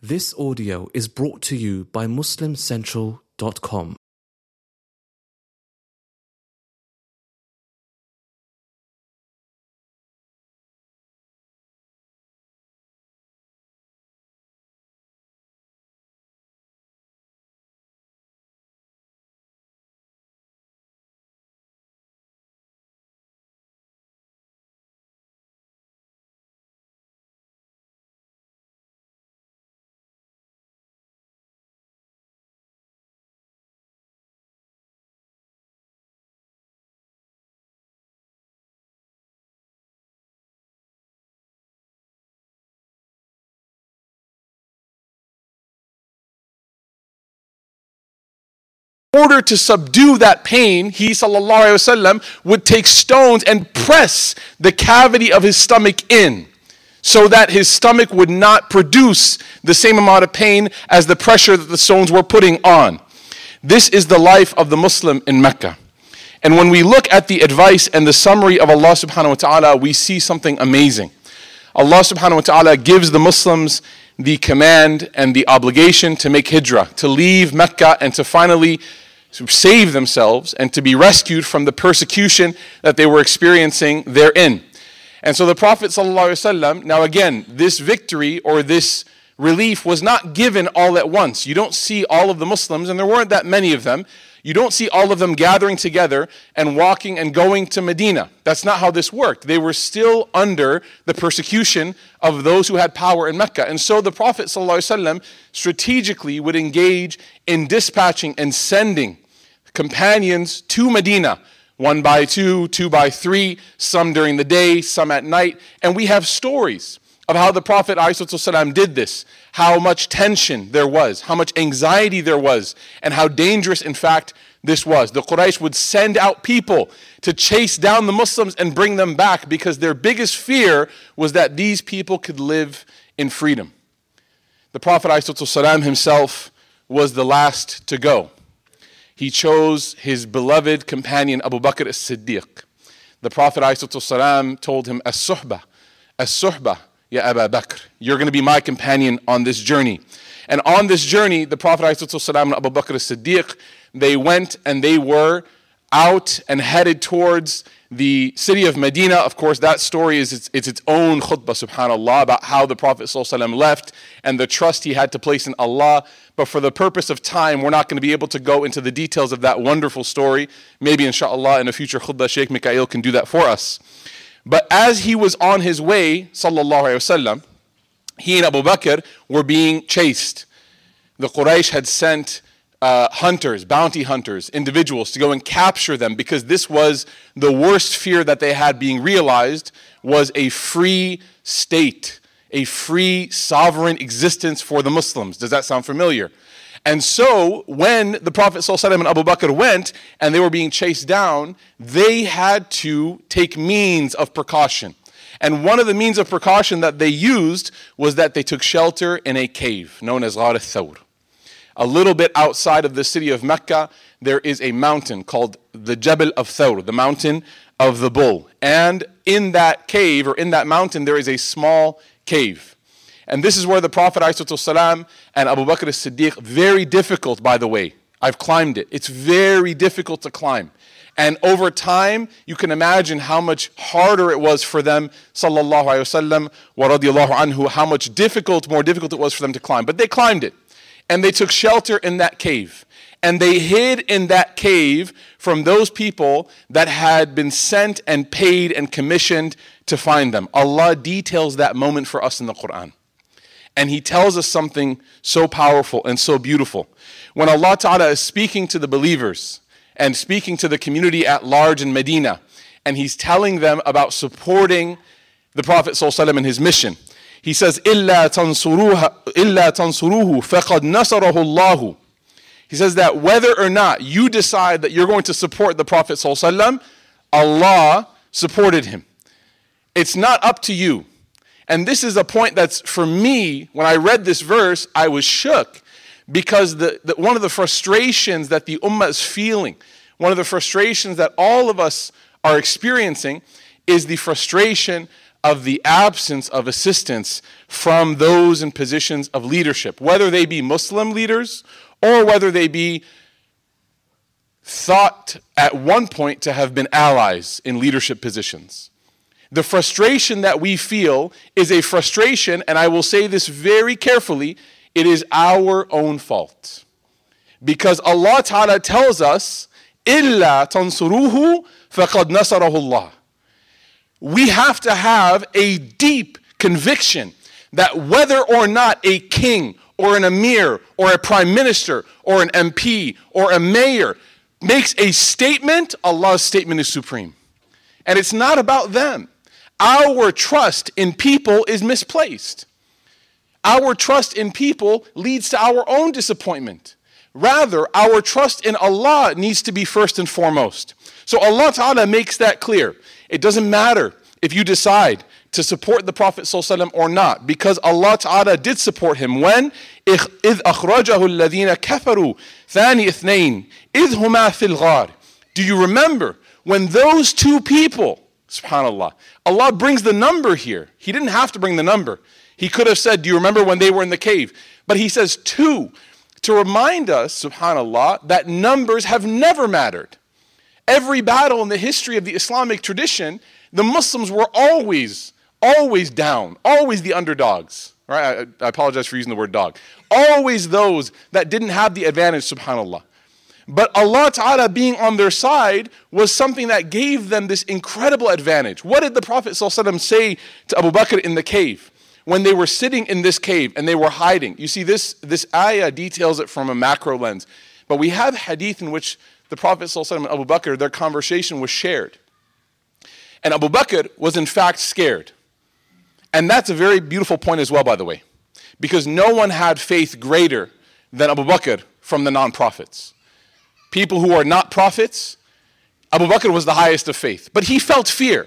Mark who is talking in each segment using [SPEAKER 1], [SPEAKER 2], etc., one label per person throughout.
[SPEAKER 1] This audio is brought to you by MuslimCentral.com.
[SPEAKER 2] In order to subdue that pain, he sallallahu alaihi wasallam would take stones and press the cavity of his stomach in so that his stomach would not produce the same amount of pain as the pressure that the stones were putting on. This is the life of the Muslim in Mecca. And when we look at the advice and the summary of Allah subhanahu wa ta'ala, we see something amazing. Allah subhanahu wa ta'ala gives the Muslims the command and the obligation to make hijrah, to leave Mecca and to finally save themselves and to be rescued from the persecution that they were experiencing therein. And so the Prophet ﷺ, now again, this victory or this relief was not given all at once. You don't see all of the Muslims, and there weren't that many of them, you don't see all of them gathering together and walking and going to Medina. That's not how this worked. They were still under the persecution of those who had power in Mecca. And so the Prophet ﷺ strategically would engage in dispatching and sending companions to Medina, 1 by 2, 2 by 3, some during the day, some at night. And we have stories of how the Prophet ﷺ did this, how much tension there was, how much anxiety there was, and how dangerous, in fact, this was. The Quraysh would send out people to chase down the Muslims and bring them back because their biggest fear was that these people could live in freedom. The Prophet ﷺ himself was the last to go. He chose his beloved companion Abu Bakr as-Siddiq. The Prophet ﷺ told him, As-suhbah, ya Abu Bakr. You're going to be my companion on this journey. And on this journey, the Prophet ﷺ and Abu Bakr as-Siddiq, they went and they were out and headed towards the city of Medina. Of course, that story is its own khutbah, subhanAllah, about how the Prophet ﷺ left and the trust he had to place in Allah. But for the purpose of time, we're not going to be able to go into the details of that wonderful story. Maybe, inshallah, in a future khutbah, Sheikh Mikhail can do that for us. But as he was on his way, sallallahu alayhi wasallam, he and Abu Bakr were being chased. The Quraysh had sent hunters, bounty hunters, individuals to go and capture them because this was the worst fear that they had being realized was a free state, a free sovereign existence for the Muslims. Does that sound familiar? And so when the Prophet ﷺ and Abu Bakr went and they were being chased down, they had to take means of precaution. And one of the means of precaution that they used was that they took shelter in a cave known as Ghar al-Thawr. A little bit outside of the city of Mecca, there is a mountain called the Jabal of Thawr, the mountain of the bull. And in that cave, or in that mountain, there is a small cave. And this is where the Prophet ﷺ and Abu Bakr as-Siddiq, very difficult, by the way. I've climbed it. It's very difficult to climb. And over time, you can imagine how much harder it was for them, sallallahu alayhi wasallam, wa radiyallahu anhu, how much more difficult it was for them to climb. But they climbed it. And they took shelter in that cave. And they hid in that cave from those people that had been sent and paid and commissioned to find them. Allah details that moment for us in the Quran. And He tells us something so powerful and so beautiful. When Allah Ta'ala is speaking to the believers and speaking to the community at large in Medina, and He's telling them about supporting the Prophet ﷺ and his mission, He says, إِلَّا تَنْصُرُوهُ فَقَدْ نَصَرَهُ اللَّهُ. He says that whether or not you decide that you're going to support the Prophet ﷺ, Allah supported him. It's not up to you. And this is a point that's, for me, when I read this verse, I was shook. Because one of the frustrations that the ummah is feeling, one of the frustrations that all of us are experiencing, is the frustration of the absence of assistance from those in positions of leadership, whether they be Muslim leaders or whether they be thought at one point to have been allies in leadership positions. The frustration that we feel is a frustration, and I will say this very carefully, it is our own fault. Because Allah Ta'ala tells us, إِلَّا تَنْصُرُوهُ فَقَدْ نَصَرَهُ اللَّهُ. We have to have a deep conviction that whether or not a king or an emir or a prime minister or an MP or a mayor makes a statement, Allah's statement is supreme. And it's not about them. Our trust in people is misplaced. Our trust in people leads to our own disappointment. Rather, our trust in Allah needs to be first and foremost. So Allah Ta'ala makes that clear. It doesn't matter if you decide to support the Prophet ﷺ or not, because Allah Ta'ala did support him when إِذْ أَخْرَجَهُ الَّذِينَ كَفَرُوا ثَانِي اثْنَيْنِ إِذْ هُمَا فِي الْغَارِ. Do you remember when those two people, subhanAllah, Allah brings the number here. He didn't have to bring the number. He could have said, do you remember when they were in the cave? But he says two, to remind us, subhanAllah, that numbers have never mattered. Every battle in the history of the Islamic tradition, the Muslims were always down, always the underdogs. Right? I apologize for using the word dog. Always those that didn't have the advantage, subhanAllah. But Allah Ta'ala being on their side was something that gave them this incredible advantage. What did the Prophet ﷺ say to Abu Bakr in the cave? When they were sitting in this cave and they were hiding. You see, this ayah details it from a macro lens. But we have hadith in which the Prophet ﷺ and Abu Bakr, their conversation was shared. And Abu Bakr was in fact scared. And that's a very beautiful point as well, by the way. Because no one had faith greater than Abu Bakr from the non-prophets. People who are not prophets, Abu Bakr was the highest of faith. But he felt fear.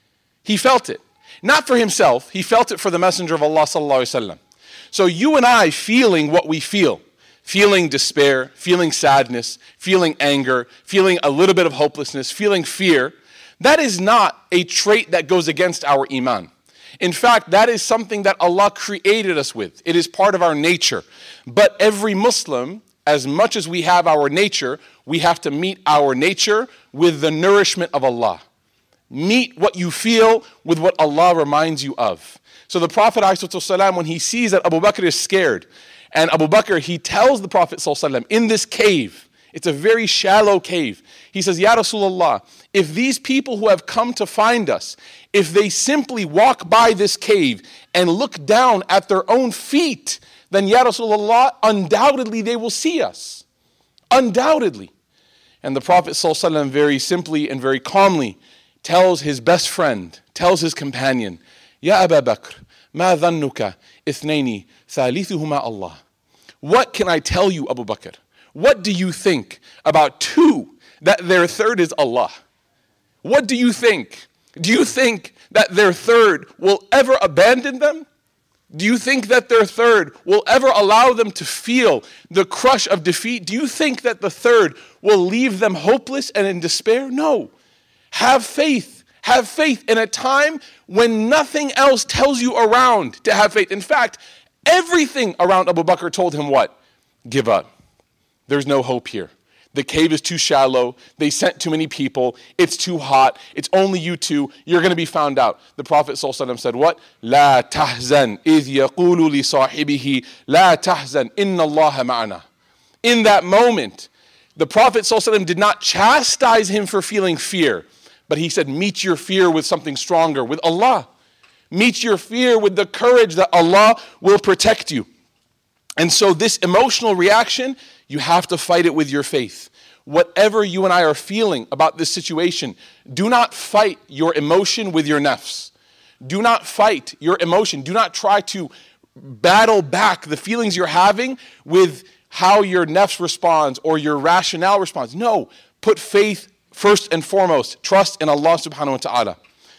[SPEAKER 2] He felt it. Not for himself, he felt it for the Messenger of Allah sallallahu alaihi wasallam. So you and I feeling what we feel, feeling despair, feeling sadness, feeling anger, feeling a little bit of hopelessness, feeling fear, that is not a trait that goes against our iman. In fact, that is something that Allah created us with. It is part of our nature. But every Muslim, as much as we have our nature, we have to meet our nature with the nourishment of Allah. Meet what you feel with what Allah reminds you of. So the Prophet ﷺ, when he sees that Abu Bakr is scared, and Abu Bakr, he tells the Prophet ﷺ, in this cave, it's a very shallow cave, he says, Ya Rasulullah, if these people who have come to find us, if they simply walk by this cave and look down at their own feet, then Ya Rasulullah, undoubtedly they will see us. Undoubtedly. And the Prophet ﷺ very simply and very calmly tells his best friend, tells his companion, Ya Aba Bakr, ma dhannuka ithnaini thalithuhuma Allah. What can I tell you, Abu Bakr? What do you think about two, that their third is Allah? What do you think? Do you think that their third will ever abandon them? Do you think that their third will ever allow them to feel the crush of defeat? Do you think that the third will leave them hopeless and in despair? No. Have faith. Have faith in a time when nothing else tells you around to have faith. In fact, everything around Abu Bakr told him what? Give up. There's no hope here. The cave is too shallow. They sent too many people. It's too hot. It's only you two. You're going to be found out. The Prophet ﷺ said what? لا تحزن إذ يقول لصاحبه لا تحزن إن الله معنا. In that moment, the Prophet ﷺ did not chastise him for feeling fear, but he said, meet your fear with something stronger, with Allah. Meet your fear with the courage that Allah will protect you. And so this emotional reaction, you have to fight it with your faith. Whatever you and I are feeling about this situation, do not fight your emotion with your nafs. Do not fight your emotion. Do not try to battle back the feelings you're having with how your nafs responds or your rationale responds. No, put faith first and foremost. Trust in Allah subhanahu wa ta'ala.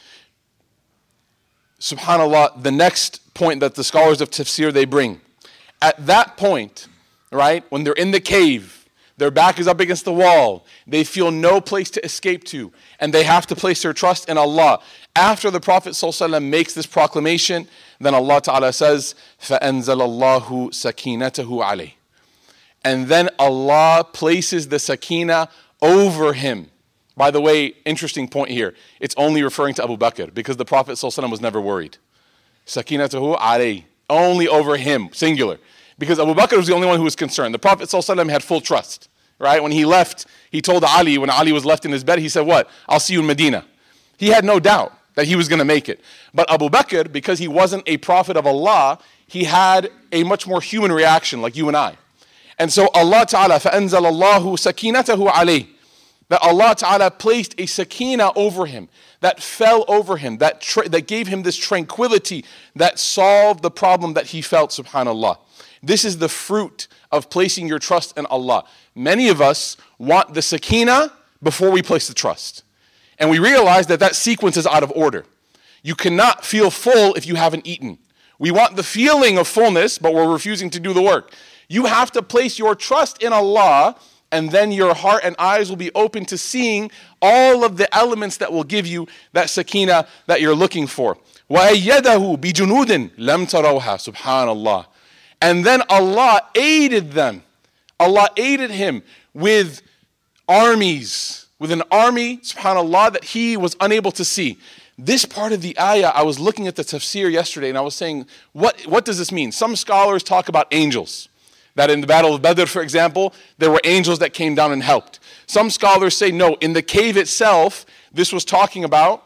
[SPEAKER 2] SubhanAllah, the next point that the scholars of tafsir, they bring. At that point, right, when they're in the cave, Their back is up against the wall. They feel no place to escape to. And they have to place their trust in Allah. After the Prophet ﷺ makes this proclamation, then Allah Ta'ala says, فَأَنزَلَ اللَّهُ سَكِينَتَهُ عَلَيْهِ. And then Allah places the sakina over him. By the way, interesting point here. It's only referring to Abu Bakr because the Prophet ﷺ was never worried. Sakinatahu alayhi. Only over him, singular. Because Abu Bakr was the only one who was concerned. The Prophet ﷺ had full trust. Right? When he left, he told Ali, when Ali was left in his bed, he said, what? I'll see you in Medina. He had no doubt that he was going to make it. But Abu Bakr, because he wasn't a prophet of Allah, he had a much more human reaction like you and I. And so Allah Ta'ala, فَأَنزَلَ اللَّهُ سَكِينَتَهُ عَلَيْهِ. That Allah Ta'ala placed a sakina over him, that fell over him, that gave him this tranquility, that solved the problem that he felt, subhanAllah. This is the fruit of placing your trust in Allah. Many of us want the sakina before we place the trust. And we realize that that sequence is out of order. You cannot feel full if you haven't eaten. We want the feeling of fullness, but we're refusing to do the work. You have to place your trust in Allah, and then your heart and eyes will be open to seeing all of the elements that will give you that sakina that you're looking for. وَأَيَّدَهُ بِجُنُودٍ لَمْ تَرَوْهَا. Subhanallah. And then Allah aided them. Allah aided him with armies, with an army, subhanallah, that he was unable to see. This part of the ayah, I was looking at the tafsir yesterday and I was saying, what does this mean? Some scholars talk about angels. That in the Battle of Badr, for example, there were angels that came down and helped. Some scholars say, no, in the cave itself, this was talking about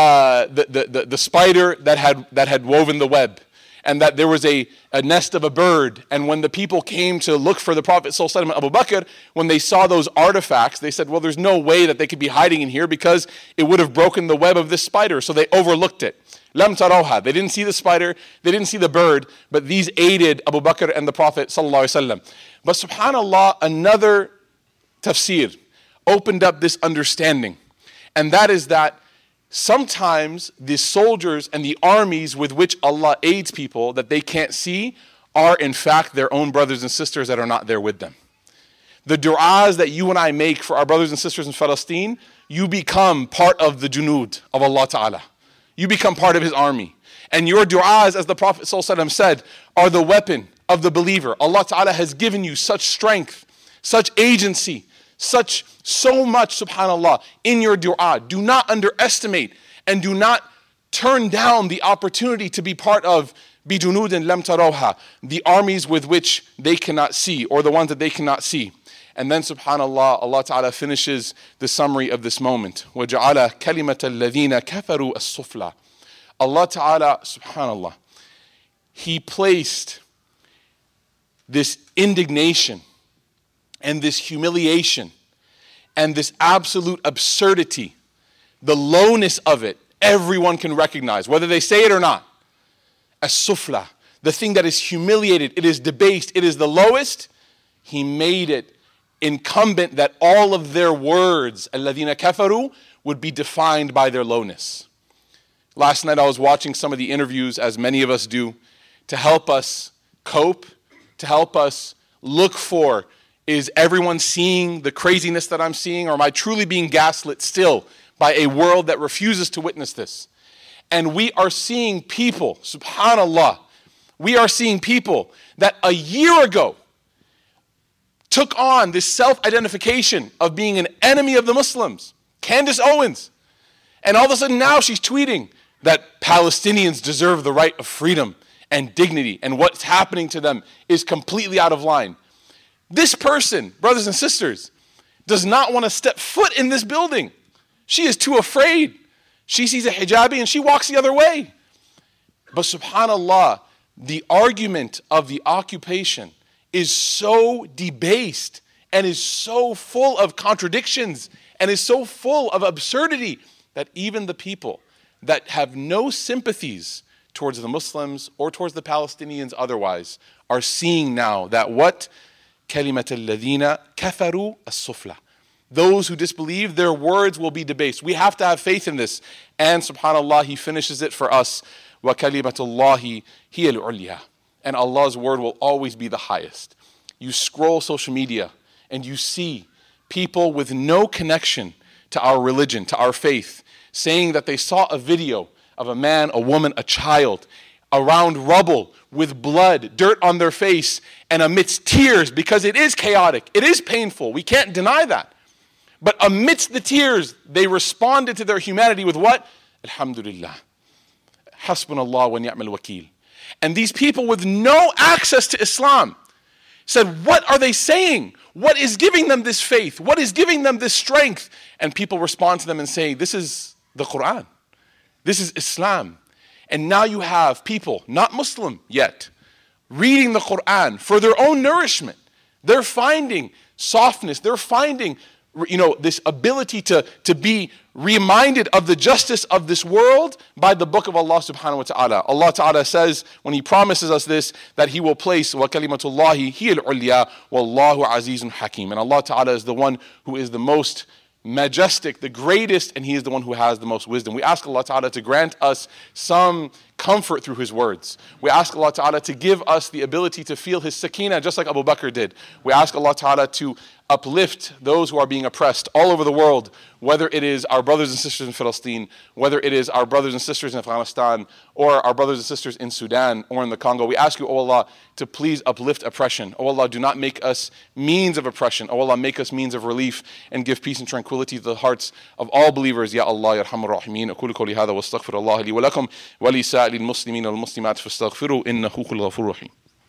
[SPEAKER 2] the spider that had woven the web. And that there was a nest of a bird. And when the people came to look for the Prophet ﷺ and Abu Bakr, when they saw those artifacts, they said, well, there's no way that they could be hiding in here because it would have broken the web of this spider. So they overlooked it. Lam tarawha. They didn't see the spider, they didn't see the bird, but these aided Abu Bakr and the Prophet ﷺ. But subhanAllah, another tafsir opened up this understanding. And that is that sometimes the soldiers and the armies with which Allah aids people that they can't see are in fact their own brothers and sisters that are not there with them. The du'as that you and I make for our brothers and sisters in Palestine, you become part of the junud of Allah Ta'ala. You become part of His army. And your du'as, as the Prophet ﷺ said, are the weapon of the believer. Allah Ta'ala has given you such strength, such agency, so much, subhanAllah, in your dua. Do not underestimate and do not turn down the opportunity to be part of bijunudin lam tarawha, the armies with which they cannot see, or the ones that they cannot see. And then subhanAllah, Allah Ta'ala finishes the summary of this moment. وَجَعَلَ كَلِمَةَ الَّذِينَ كَفَرُوا السُّفْلَى. Allah Ta'ala, subhanAllah, He placed this indignation and this humiliation and this absolute absurdity, the lowness of it, everyone can recognize, whether they say it or not. As-sufla, the thing that is humiliated, it is debased, it is the lowest. He made it incumbent that all of their words, الَّذِينَ كَفَرُوا, would be defined by their lowness. Last night I was watching some of the interviews, as many of us do, to help us cope, to help us look for, is everyone seeing the craziness that I'm seeing, or am I truly being gaslit still by a world that refuses to witness this? And we are seeing people, subhanAllah, we are seeing people that a year ago took on this self-identification of being an enemy of the Muslims. Candace Owens. And all of a sudden now she's tweeting that Palestinians deserve the right of freedom and dignity, and what's happening to them is completely out of line. This person, brothers and sisters, does not want to step foot in this building. She is too afraid. She sees a hijabi and she walks the other way. But subhanAllah, the argument of the occupation is so debased and is so full of contradictions and is so full of absurdity that even the people that have no sympathies towards the Muslims or towards the Palestinians otherwise are seeing now that what? كَلِمَةَ الَّذِينَ كَفَرُوا السُّفْلَى. Those who disbelieve, their words will be debased. We have to have faith in this. And subhanAllah, He finishes it for us. وَكَلِمَةُ اللَّهِ هِيَ الْعُلْيَا. And Allah's word will always be the highest. You scroll social media and you see people with no connection to our religion, to our faith, saying that they saw a video of a man, a woman, a child around rubble with blood, dirt on their face, and amidst tears, because it is chaotic, it is painful, we can't deny that. But amidst the tears, they responded to their humanity with what? Alhamdulillah. Hasbunallah wa ni'mal wakil. And these people with no access to Islam said, what are they saying? What is giving them this faith? What is giving them this strength? And people respond to them and say, this is the Quran. This is Islam. And now you have people, not Muslim yet, reading the Quran for their own nourishment. They're finding softness. They're finding, this ability to be reminded of the justice of this world by the book of Allah subhanahu wa ta'ala. Allah ta'ala says, when He promises us this, that He will place وَكَلِمَةُ اللَّهِ هِيَ الْعُلْيَا وَاللَّهُ عَزِيزٌ حَكِيمٌ. And Allah ta'ala is the one who is the most majestic, the greatest, and He is the one who has the most wisdom. We ask Allah ta'ala to grant us some comfort through His words. We ask Allah ta'ala to give us the ability to feel His sakina just like Abu Bakr did. We ask Allah ta'ala to uplift those who are being oppressed all over the world, whether it is our brothers and sisters in Palestine, whether it is our brothers and sisters in Afghanistan, or our brothers and sisters in Sudan or in the Congo. We ask you, O Allah, to please uplift oppression. O Allah, do not make us means of oppression. O Allah, make us means of relief and give peace and tranquility to the hearts of all believers. Ya Allah, Ya Arhamar Rahimin. أقول قولي هذا واستغفر الله لي ولكم ولسائر المسلمين والمسلمات فاستغفروا إنه هو الغفور الرحيم.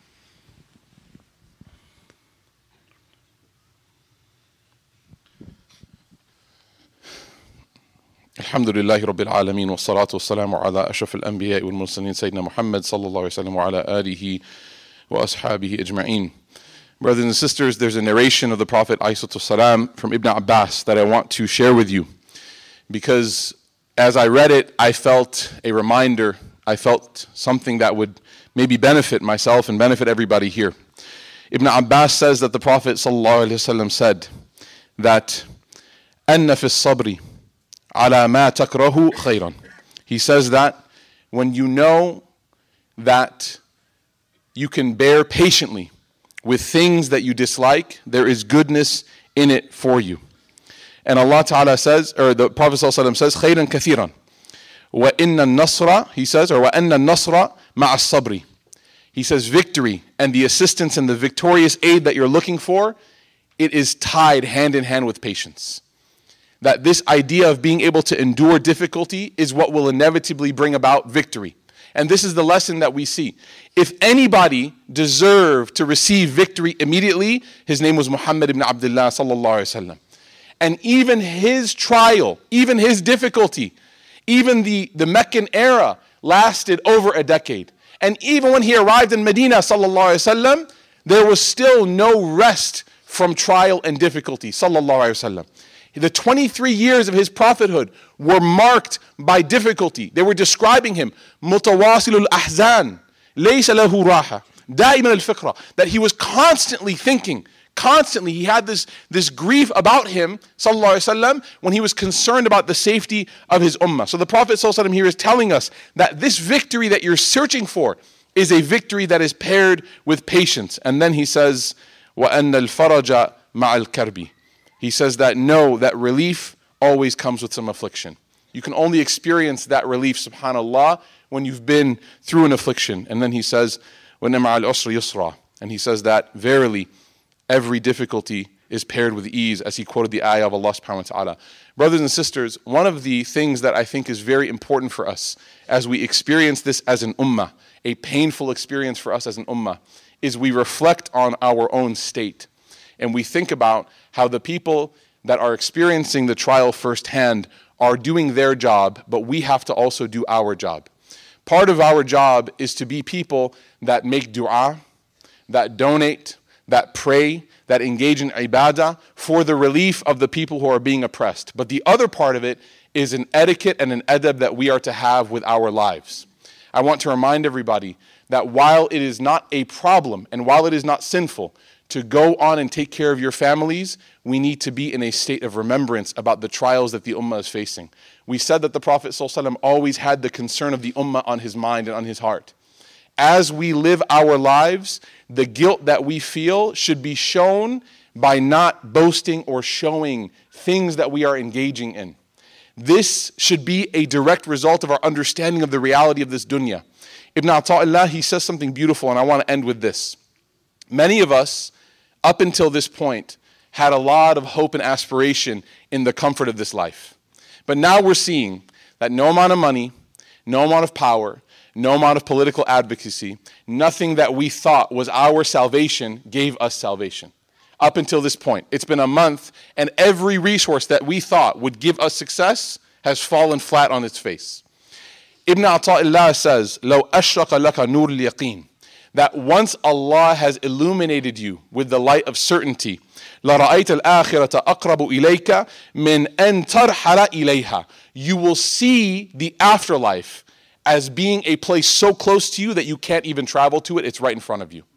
[SPEAKER 2] الحمد لله رب العالمين والصلاة والسلام على أشرف الأنبياء والمرسلين سيدنا محمد صلى الله عليه وسلم وعلى آله وأصحابه أجمعين. Brothers and sisters, there's a narration of the Prophet ﷺ from Ibn Abbas that I want to share with you, because as I read it, I felt a reminder, I felt something that would maybe benefit myself and benefit everybody here. Ibn Abbas says that the Prophet ﷺ said that أَنَّ فِي الصَّبْرِ عَلَى مَا تَكْرَهُ خَيْرًا. He says that when you know that you can bear patiently with things that you dislike, there is goodness in it for you. And Allah Ta'ala says, or the Prophet ﷺ says, خَيْرًا كَثِيرًا وَإِنَّ النَّصْرَ, he says, or وَأَنَّ النَّصْرَ مَعَ الصَّبْرِ. He says victory and the assistance and the victorious aid that you're looking for, it is tied hand in hand with patience. That this idea of being able to endure difficulty is what will inevitably bring about victory. And this is the lesson that we see. If anybody deserved to receive victory immediately, his name was Muhammad ibn Abdullah sallallahu alaihi wasallam. And even his trial, even his difficulty, even the Meccan era lasted over a decade. And even when he arrived in Medina sallallahu alaihi wasallam, there was still no rest from trial and difficulty sallallahu alaihi wasallam. The 23 years of his prophethood were marked by difficulty. They were describing him, متواصل الأحزان ليس له راحة دائما الفكرة, that he was constantly thinking, constantly he had this grief about him, sallallahu alaihi wasallam, when he was concerned about the safety of his ummah. So the Prophet sallallahu alaihi wasallam here is telling us that this victory that you're searching for is a victory that is paired with patience. And then he says, وَأَنَّ الْفَرَجَ مَعَ الْكَرْبِ. He says that no, that relief always comes with some affliction. You can only experience that relief, subhanAllah, when you've been through an affliction. And then he says, وَإِنَّ مَعَ الْعُسْرِ يُسْرًا. And he says that verily, every difficulty is paired with ease, as he quoted the ayah of Allah subhanahu wa ta'ala. Brothers and sisters, one of the things that I think is very important for us as we experience this as an ummah, a painful experience for us as an ummah, is we reflect on our own state. And we think about how the people that are experiencing the trial firsthand are doing their job, but we have to also do our job. Part of our job is to be people that make dua, that donate, that pray, that engage in ibadah for the relief of the people who are being oppressed. But the other part of it is an etiquette and an adab that we are to have with our lives. I want to remind everybody that while it is not a problem and while it is not sinful to go on and take care of your families, we need to be in a state of remembrance about the trials that the ummah is facing. We said that the Prophet ﷺ always had the concern of the ummah on his mind and on his heart. as we live our lives, the guilt that we feel should be shown by not boasting or showing things that we are engaging in. This should be a direct result of our understanding of the reality of this dunya. Ibn Ata'illah, he says something beautiful, and I want to end with this. Many of us, up until this point, had a lot of hope and aspiration in the comfort of this life. But now we're seeing that no amount of money, no amount of power, no amount of political advocacy, nothing that we thought was our salvation gave us salvation. Up until this point, it's been a month, and every resource that we thought would give us success has fallen flat on its face. Ibn Ata'illah says, لَوْ أَشْرَقَ لَكَ نُورُ الْيَقِينِ, that once Allah has illuminated you with the light of certainty, لَرَأَيْتَ الْآخِرَةَ أَقْرَبُ إِلَيْكَ مِنْ أَنْ تَرْحَلَ إِلَيْهَا, you will see the afterlife as being a place so close to you that you can't even travel to it. It's right in front of you.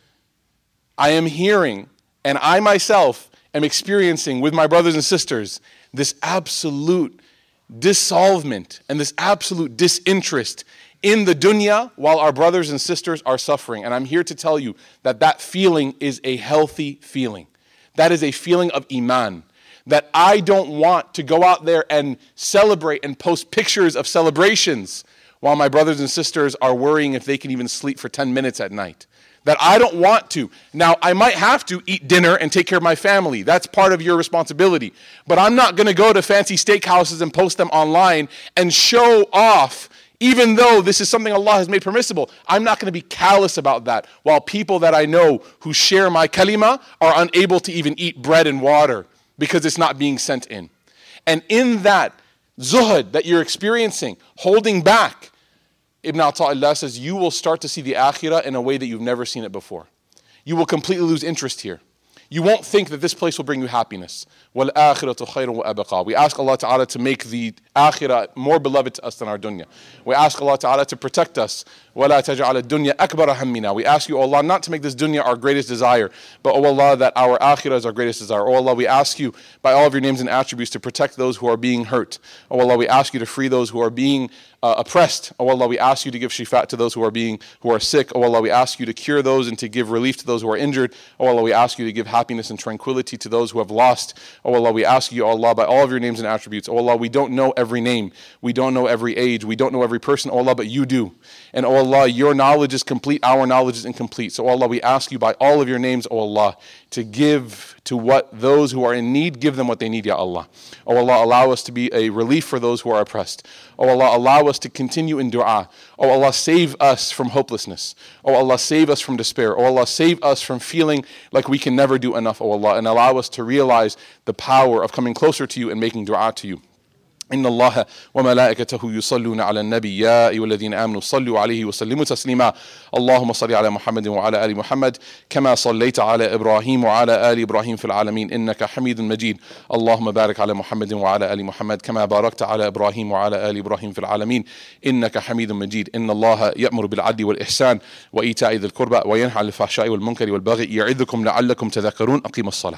[SPEAKER 2] I am hearing, and I myself am experiencing with my brothers and sisters, this absolute dissolvement and this absolute disinterest in the dunya while our brothers and sisters are suffering. And I'm here to tell you that that feeling is a healthy feeling. That is a feeling of iman. That I don't want to go out there and celebrate and post pictures of celebrations while my brothers and sisters are worrying if they can even sleep for 10 minutes at night. That I don't want to. Now, I might have to eat dinner and take care of my family. That's part of your responsibility. But I'm not going to go to fancy steakhouses and post them online and show off, even though this is something Allah has made permissible. I'm not going to be callous about that, while people that I know who share my kalima are unable to even eat bread and water because it's not being sent in. And in that zuhud that you're experiencing, holding back, Ibn Ata'illah says, you will start to see the akhirah in a way that you've never seen it before. You will completely lose interest here. You won't think that this place will bring you happiness. وَالْآخِرَةُ خَيْرٌ وَأَبْقَى. We ask Allah Ta'ala to make the akhirah more beloved to us than our dunya. We ask Allah Ta'ala to protect us. وَلَا تَجْعَلَ الدُّنْيَا أَكْبَرَ هَمِّنَا. We ask you, O Allah, not to make this dunya our greatest desire, but, O Allah, that our akhirah is our greatest desire. O Allah, we ask you, by all of your names and attributes, to protect those who are being hurt. O Allah, we ask you to free those who are being oppressed. O Allah, we ask you to give shifa to those who are sick. O Allah, we ask you to cure those and to give relief to those who are injured. O Allah, we ask you to give happiness and tranquility to those who have lost. O Allah, we ask you, O Allah, by all of your names and attributes. O Allah, we don't know every name. We don't know every age. We don't know every person, O Allah, but you do. And O Allah, your knowledge is complete, our knowledge is incomplete. So O Allah, we ask you by all of your names, O Allah, to give to what those who are in need, give them what they need, Ya Allah. O Allah, allow us to be a relief for those who are oppressed. O Allah, allow us to continue in dua. O Allah, save us from hopelessness. O Allah, save us from despair. O Allah, save us from feeling like we can never do enough, O Allah, and allow us to realize the power of coming closer to you and making dua to you. إن الله وملائكته يصلون على النبي يا أيها الذين آمنوا صلوا عليه وسلموا تسليما اللهم صل على محمد وعلى آل محمد كما صليت على إبراهيم وعلى آل إبراهيم في العالمين إنك حميد مجيد اللهم بارك على محمد وعلى آل محمد كما باركت على إبراهيم وعلى آل إبراهيم في العالمين إنك حميد مجيد إن الله يأمر بالعدل والإحسان وإيتاء ذي القربى وينهى عن الفحشاء والمنكر والبغي يعظكم لعلكم تذكرون أقيموا الصلاة.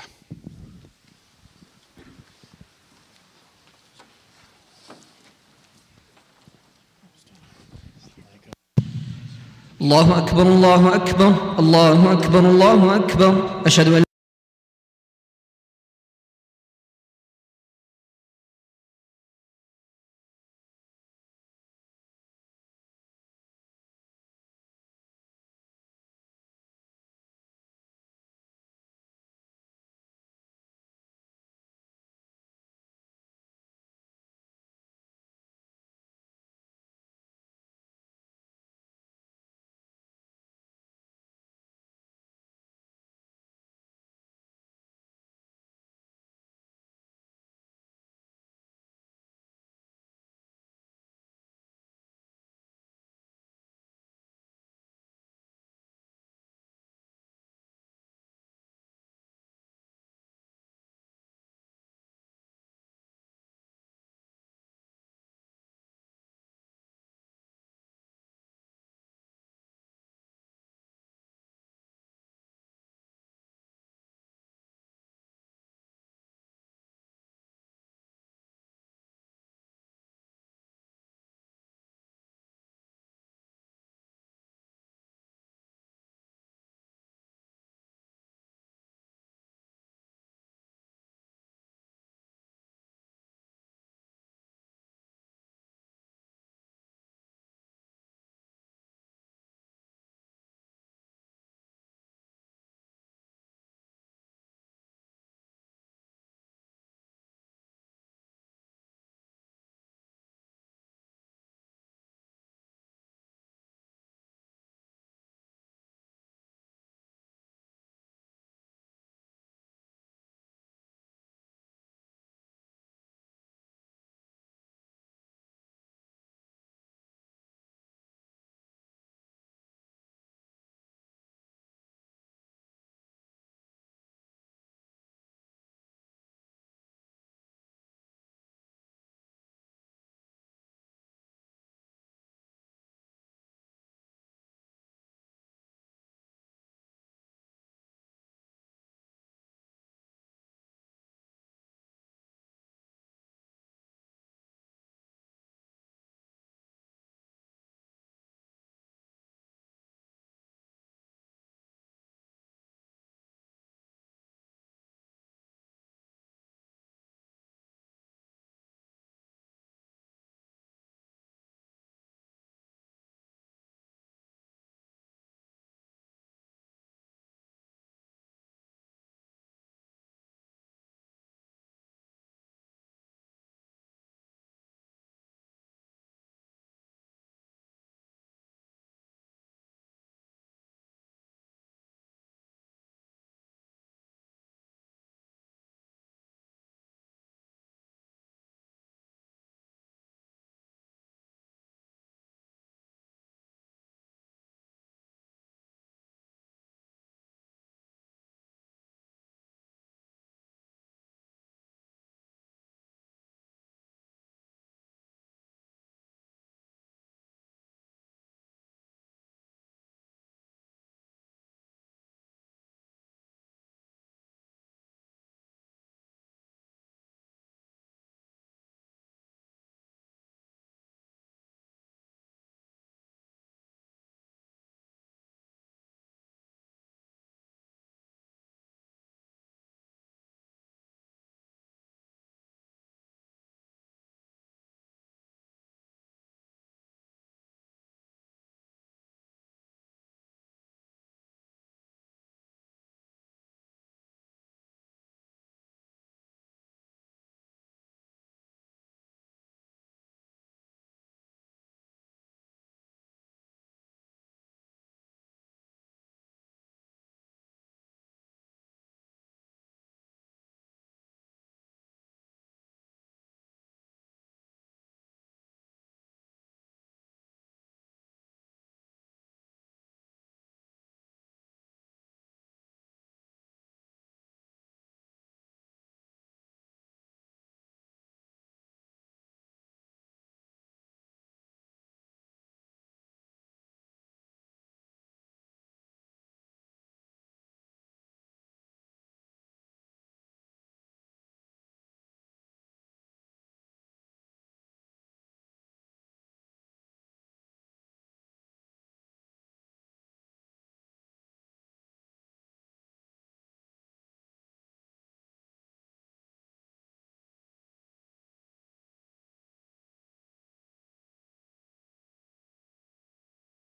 [SPEAKER 3] الله أكبر الله أكبر الله أكبر الله أكبر أشهد أن